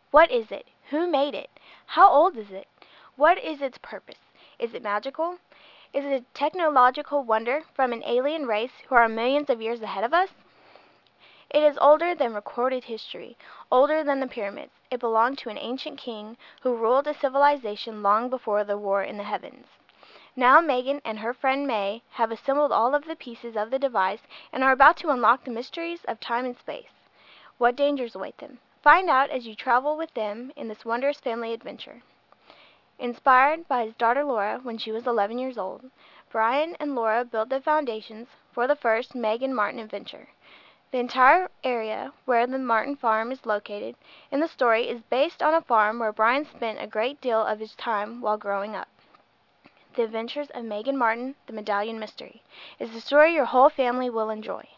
What is it? Who made it? How old is it? What is its purpose? Is it magical? Is it a technological wonder from an alien race who are millions of years ahead of us? It is older than recorded history, older than the pyramids. It belonged to an ancient king who ruled a civilization long before the war in the heavens. Now Megan and her friend May have assembled all of the pieces of the device and are about to unlock the mysteries of time and space. What dangers await them? Find out as you travel with them in this wondrous family adventure. Inspired by his daughter Laura when she was 11 years old, Brian and Laura built the foundations for the first Megan Martin adventure. The entire area where the Martin farm is located in the story is based on a farm where Brian spent a great deal of his time while growing up. The Adventures of Megan Martin, the Medallion Mystery is a story your whole family will enjoy.